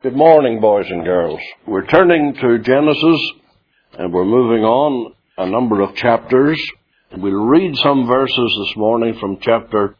Good morning, boys and girls. We're turning to Genesis, and we're moving on a number of chapters. We'll read some verses this morning from chapter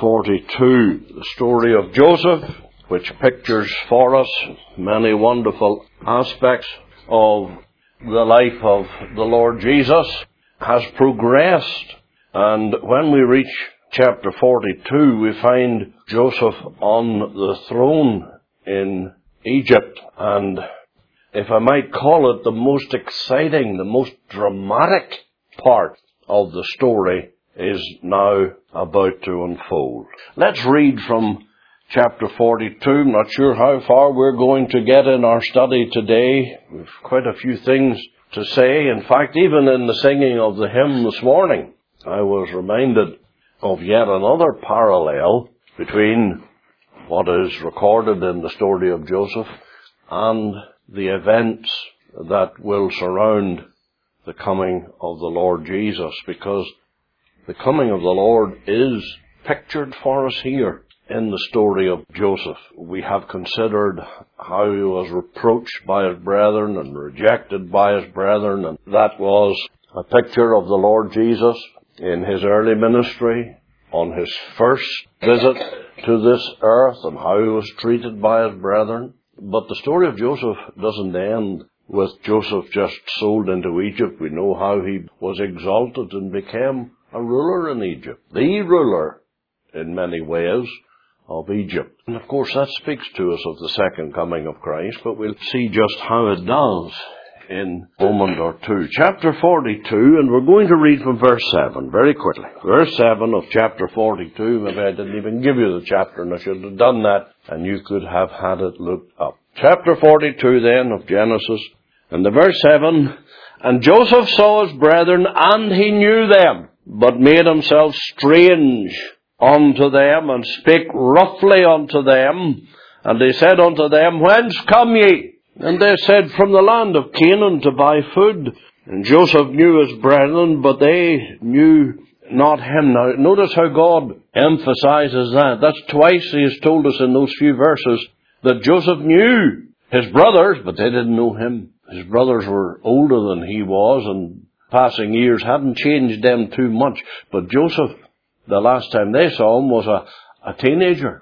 42, the story of Joseph, which pictures for us many wonderful aspects of the life of the Lord Jesus, has progressed. And when we reach chapter 42, we find Joseph on the throne in Egypt, and if I might call it, the most exciting, the most dramatic part of the story is now about to unfold. Let's read from chapter 42. I'm not sure how far we're going to get in our study today. We've quite a few things to say. In fact, even in the singing of the hymn this morning, I was reminded of yet another parallel between what is recorded in the story of Joseph and the events that will surround the coming of the Lord Jesus, because the coming of the Lord is pictured for us here in the story of Joseph. We have considered how he was reproached by his brethren and rejected by his brethren, and that was a picture of the Lord Jesus in his early ministry, on his first visit to this earth, and how he was treated by his brethren. But the story of Joseph doesn't end with Joseph just sold into Egypt. We know how he was exalted and became a ruler in Egypt, the ruler in many ways of Egypt. And of course that speaks to us of the second coming of Christ, but we'll see just how it does in a moment or two. Chapter 42, and we're going to read from verse 7 very quickly. Verse 7 of chapter 42. Maybe I didn't even give you the chapter, and I should have done that, and you could have had it looked up. Chapter 42 then of Genesis, and the verse 7, and Joseph saw his brethren, and he knew them, but made himself strange unto them, and spake roughly unto them. And they said unto them, Whence come ye? And they said, From the land of Canaan to buy food. And Joseph knew his brethren, but they knew not him. Now, notice how God emphasizes that. That's twice he has told us in those few verses that Joseph knew his brothers, but they didn't know him. His brothers were older than he was, and passing years hadn't changed them too much. But Joseph, the last time they saw him, was a teenager,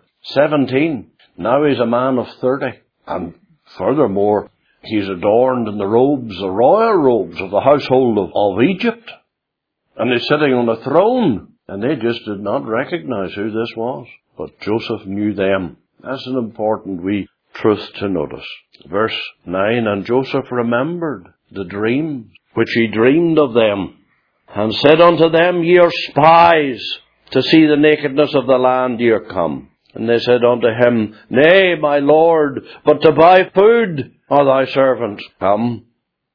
17. Now he's a man of 30. And furthermore, he's adorned in the robes, the royal robes of the household of Egypt. And he's sitting on a throne. And they just did not recognize who this was. But Joseph knew them. That's an important wee truth to notice. Verse 9, and Joseph remembered the dreams which he dreamed of them, and said unto them, Ye are spies, to see the nakedness of the land ye are come. And they said unto him, Nay, my lord, but to buy food are thy servants come.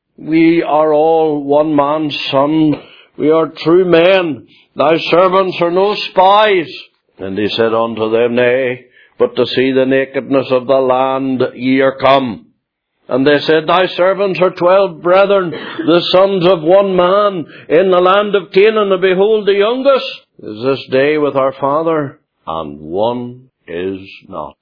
We are all one man's son. We are true men. Thy servants are no spies. And he said unto them, Nay, but to see the nakedness of the land ye are come. And they said, Thy servants are 12 brethren, the sons of one man, in the land of Canaan, and behold, the youngest is this day with our father, and one is not.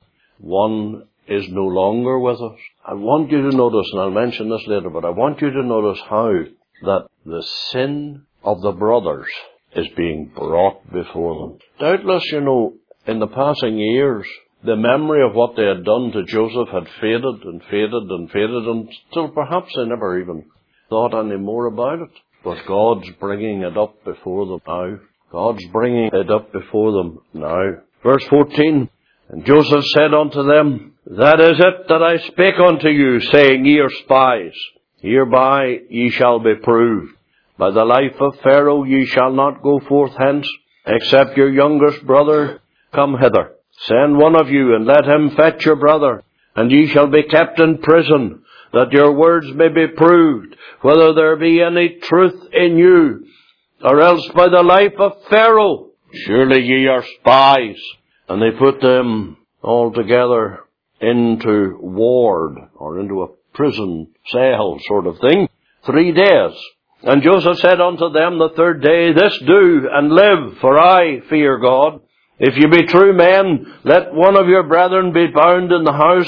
One is no longer with us. I want you to notice, and I'll mention this later, but I want you to notice how that the sin of the brothers is being brought before them. Doubtless, in the passing years, the memory of what they had done to Joseph had faded and faded and faded until perhaps they never even thought any more about it. But God's bringing it up before them now. God's bringing it up before them now. Verse 14, and Joseph said unto them, That is it that I spake unto you, saying, Ye are spies. Hereby ye shall be proved. By the life of Pharaoh ye shall not go forth hence, except your youngest brother come hither. Send one of you, and let him fetch your brother, and ye shall be kept in prison, that your words may be proved, whether there be any truth in you, or else by the life of Pharaoh, surely ye are spies. And they put them all together into ward, or into a prison cell sort of thing, 3 days. And Joseph said unto them the third day, This do, and live, for I fear God. If you be true men, let one of your brethren be bound in the house,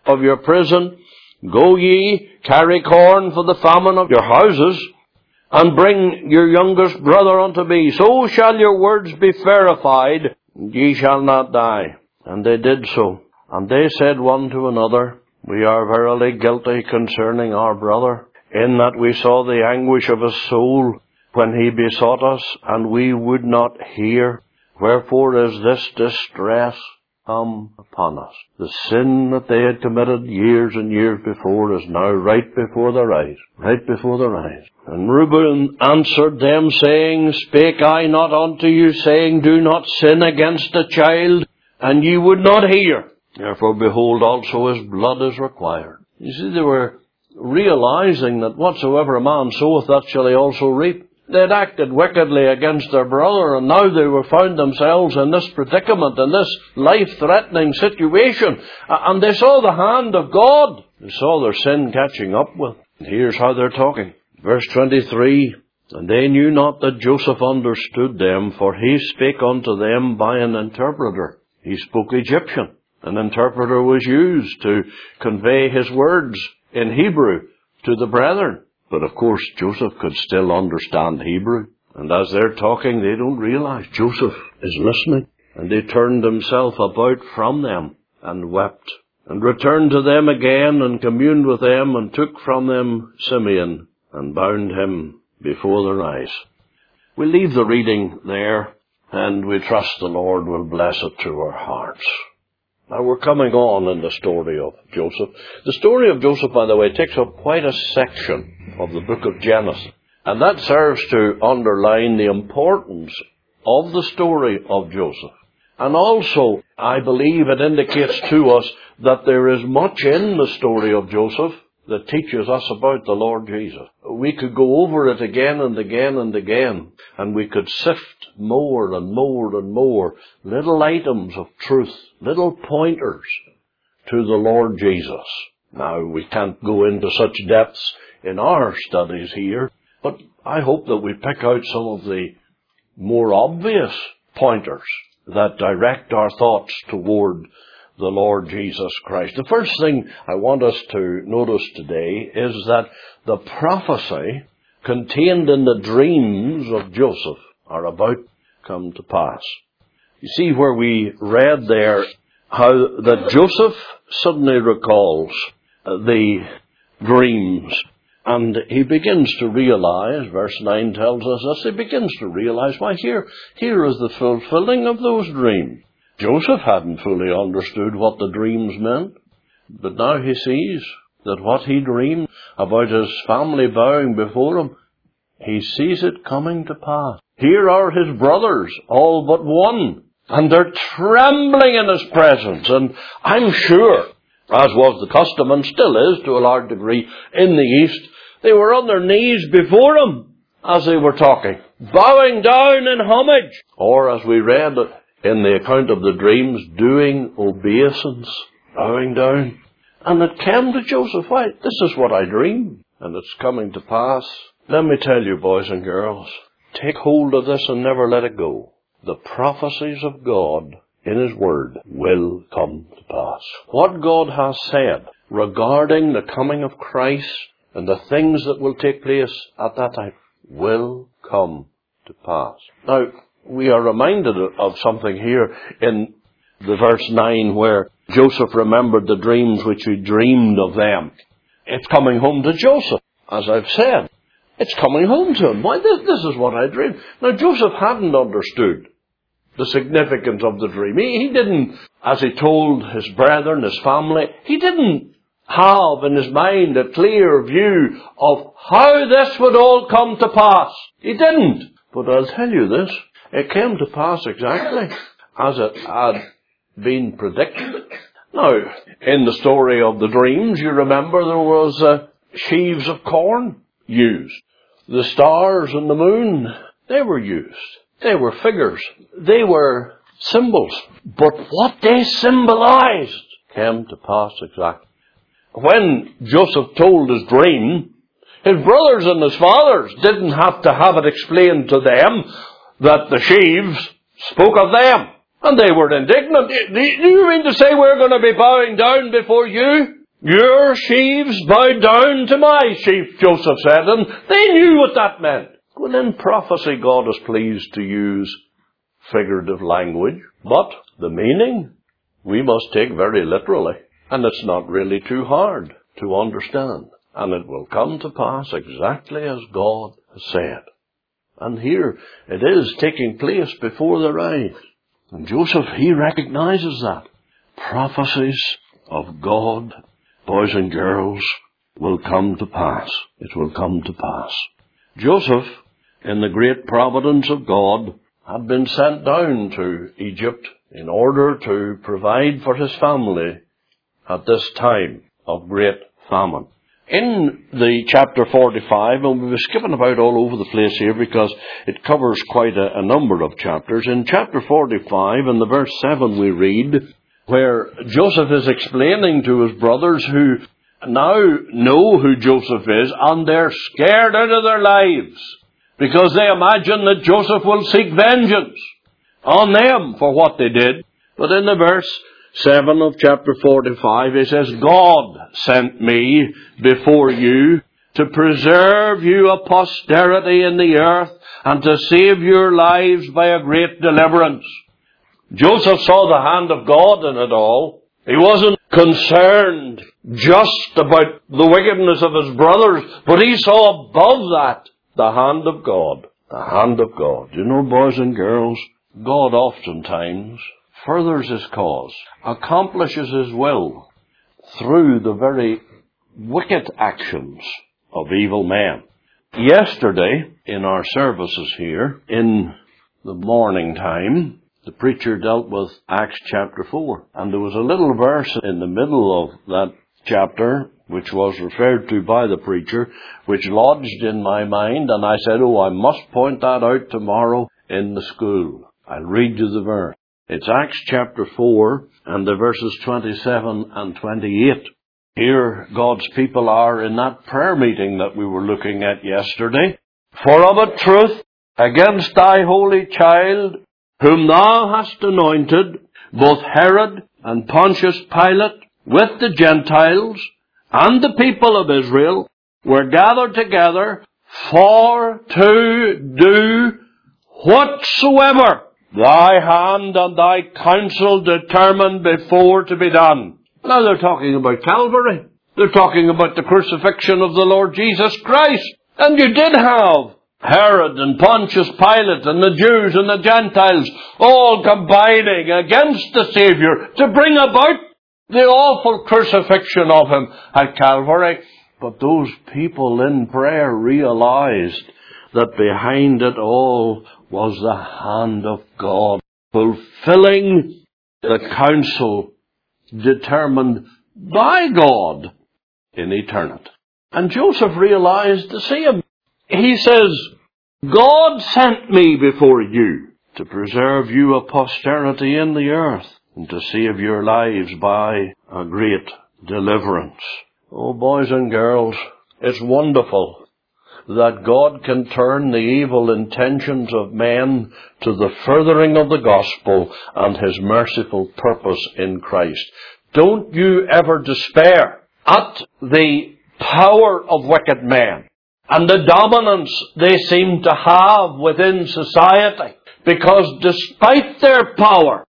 of your prison. Go ye, carry corn for the famine of your houses, and bring your youngest brother unto me. So shall your words be verified, and ye shall not die. And they did so. And they said one to another, We are verily guilty concerning our brother, in that we saw the anguish of his soul when he besought us, and we would not hear. Wherefore is this distress come upon us? The sin that they had committed years and years before is now right before their eyes. Right before their eyes. And Reuben answered them, saying, Spake I not unto you, saying, Do not sin against a child, and ye would not hear. Therefore, behold, also his blood is required. You see, they were realizing that whatsoever a man soweth, that shall he also reap. They had acted wickedly against their brother, and now they were found themselves in this predicament, in this life-threatening situation. And they saw the hand of God. They saw their sin catching up with. And here's how they're talking. Verse 23, And they knew not that Joseph understood them, for he spake unto them by an interpreter. He spoke Egyptian. An interpreter was used to convey his words in Hebrew to the brethren. But of course, Joseph could still understand Hebrew. And as they're talking, they don't realize Joseph is listening. And he turned himself about from them and wept, and returned to them again and communed with them, and took from them Simeon and bound him before their eyes. We leave the reading there, and we trust the Lord will bless it to our hearts. Now we're coming on in the story of Joseph. The story of Joseph, by the way, takes up quite a section of the book of Genesis. And that serves to underline the importance of the story of Joseph. And also, I believe it indicates to us that there is much in the story of Joseph that teaches us about the Lord Jesus. We could go over it again and again and again, and we could sift more and more and more little items of truth, little pointers to the Lord Jesus. Now, we can't go into such depths in our studies here, but I hope that we pick out some of the more obvious pointers that direct our thoughts toward the Lord Jesus Christ. The first thing I want us to notice today is that the prophecy contained in the dreams of Joseph are about to come to pass. You see where we read there how that Joseph suddenly recalls the dreams, and he begins to realize, verse 9 tells us this, he begins to realize, why, here is the fulfilling of those dreams. Joseph hadn't fully understood what the dreams meant, but now he sees that what he dreamed about his family bowing before him, he sees it coming to pass. Here are his brothers, all but one, and they're trembling in his presence. And I'm sure, as was the custom and still is to a large degree in the East, they were on their knees before him as they were talking, bowing down in homage, or as we read in the account of the dreams, doing obeisance, bowing down. And it came to Joseph, why, this is what I dreamed, and it's coming to pass. Let me tell you, boys and girls, take hold of this and never let it go. The prophecies of God in His Word will come to pass. What God has said regarding the coming of Christ and the things that will take place at that time will come to pass. Now, we are reminded of something here in the verse 9 where Joseph remembered the dreams which he dreamed of them. It's coming home to Joseph, as I've said. It's coming home to him. Why, this is what I dreamed. Now, Joseph hadn't understood the significance of the dream. He didn't, as he told his brethren, his family, he didn't have in his mind a clear view of how this would all come to pass. He didn't. But I'll tell you this, it came to pass exactly as it had been predicted. Now, in the story of the dreams, you remember there was sheaves of corn used. The stars and the moon, they were used. They were figures. They were symbols. But what they symbolized came to pass exactly. When Joseph told his dream, his brothers and his fathers didn't have to have it explained to them that the sheaves spoke of them. And they were indignant. Do you mean to say we're going to be bowing down before you? Your sheaves bow down to my sheep, Joseph said, and they knew what that meant. Well, in prophecy, God is pleased to use figurative language, but the meaning we must take very literally, and it's not really too hard to understand. And it will come to pass exactly as God has said. And here it is taking place before their eyes. And Joseph, he recognizes that. Prophecies of God, boys and girls, will come to pass. It will come to pass. Joseph, in the great providence of God, had been sent down to Egypt in order to provide for his family at this time of great famine. In the chapter 45, and we've skipping about all over the place here because it covers quite a number of chapters. In chapter 45, in the verse 7 we read, where Joseph is explaining to his brothers who now know who Joseph is, and they're scared out of their lives because they imagine that Joseph will seek vengeance on them for what they did. But in the verse 7 of chapter 45, he says, God sent me before you to preserve you a posterity in the earth and to save your lives by a great deliverance. Joseph saw the hand of God in it all. He wasn't concerned just about the wickedness of his brothers, but he saw above that the hand of God. The hand of God. You know, boys and girls, God oftentimes furthers his cause, accomplishes his will through the very wicked actions of evil men. Yesterday, in our services here, in the morning time, the preacher dealt with Acts chapter 4. And there was a little verse in the middle of that chapter, which was referred to by the preacher, which lodged in my mind, and I said, I must point that out tomorrow in the school. I'll read you the verse. It's Acts chapter 4 and the verses 27 and 28. Here God's people are in that prayer meeting that we were looking at yesterday. For of a truth, against thy holy child, whom thou hast anointed, both Herod and Pontius Pilate, with the Gentiles and the people of Israel, were gathered together for to do whatsoever thy hand and thy counsel determined before to be done. Now they're talking about Calvary. They're talking about the crucifixion of the Lord Jesus Christ. And you did have Herod and Pontius Pilate and the Jews and the Gentiles all combining against the Savior to bring about the awful crucifixion of him at Calvary. But those people in prayer realized that behind it all was the hand of God, fulfilling the counsel determined by God in eternity. And Joseph realized the same. He says, God sent me before you to preserve you a posterity in the earth and to save your lives by a great deliverance. Oh, boys and girls, it's wonderful that God can turn the evil intentions of men to the furthering of the gospel and his merciful purpose in Christ. Don't you ever despair at the power of wicked men and the dominance they seem to have within society, because despite their power,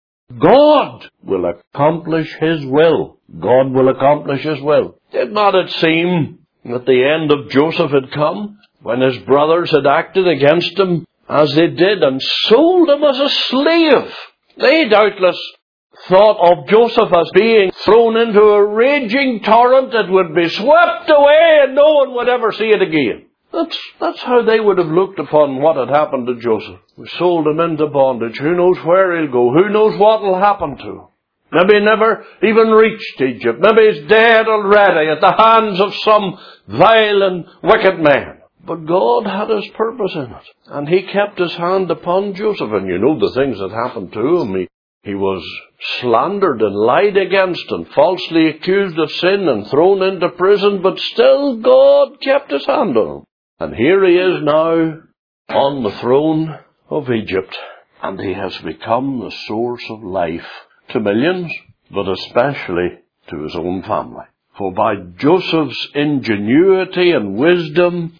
God will accomplish his will. God will accomplish his will. Did not it seem that the end of Joseph had come when his brothers had acted against him as they did and sold him as a slave? They doubtless thought of Joseph as being thrown into a raging torrent that would be swept away and no one would ever see it again. That's how they would have looked upon what had happened to Joseph. We sold him into bondage. Who knows where he'll go? Who knows what will happen to him? Maybe he never even reached Egypt. Maybe he's dead already at the hands of some vile and wicked man. But God had his purpose in it. And he kept his hand upon Joseph. And you know the things that happened to him. He was slandered and lied against and falsely accused of sin and thrown into prison. But still God kept his hand on him. And here he is now on the throne of Egypt. And he has become the source of life to millions, but especially to his own family. For by Joseph's ingenuity and wisdom,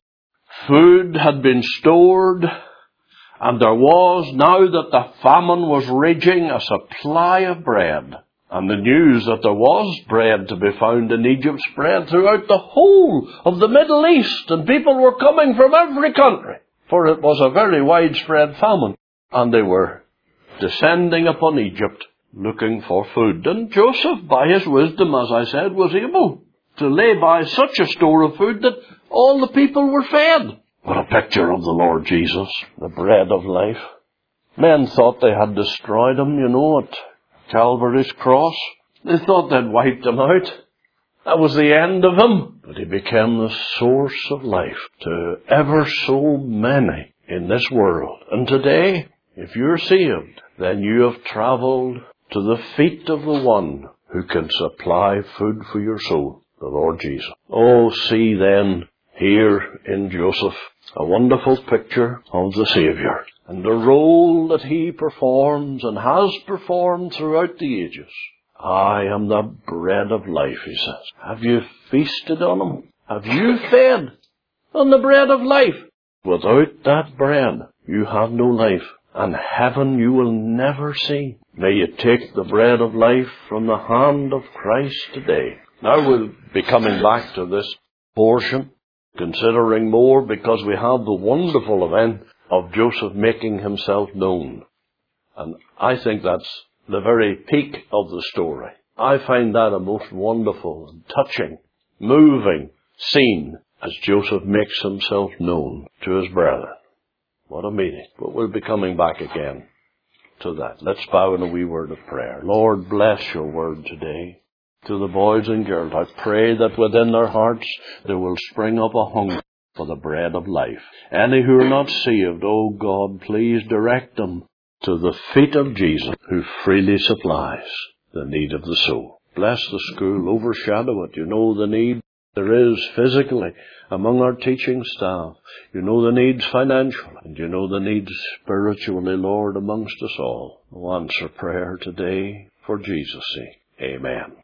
food had been stored, and there was, now that the famine was raging, a supply of bread. And the news that there was bread to be found in Egypt spread throughout the whole of the Middle East, and people were coming from every country, for it was a very widespread famine. And they were descending upon Egypt looking for food. And Joseph, by his wisdom, as I said, was able to lay by such a store of food that all the people were fed. What a picture of the Lord Jesus, the bread of life. Men thought they had destroyed him, at Calvary's cross. They thought they'd wiped him out. That was the end of him. But he became the source of life to ever so many in this world. And today, if you're saved, then you have travelled to the feet of the one who can supply food for your soul, the Lord Jesus. Oh, see then, here in Joseph, a wonderful picture of the Saviour and the role that he performs and has performed throughout the ages. I am the bread of life, he says. Have you feasted on him? Have you fed on the bread of life? Without that bread, you have no life, and heaven you will never see. May you take the bread of life from the hand of Christ today. Now we'll be coming back to this portion, considering more, because we have the wonderful event of Joseph making himself known. And I think that's the very peak of the story. I find that a most wonderful and touching, moving scene as Joseph makes himself known to his brethren. What a meeting. But we'll be coming back again to that. Let's bow in a wee word of prayer. Lord, bless your word today. To the boys and girls, I pray that within their hearts there will spring up a hunger for the bread of life. Any who are not saved, oh God, please direct them to the feet of Jesus, who freely supplies the need of the soul. Bless the school, overshadow it. You know the need there is physically among our teaching staff. You know the needs financially, and you know the needs spiritually, Lord, amongst us all. Oh, answer prayer today for Jesus' sake. Amen.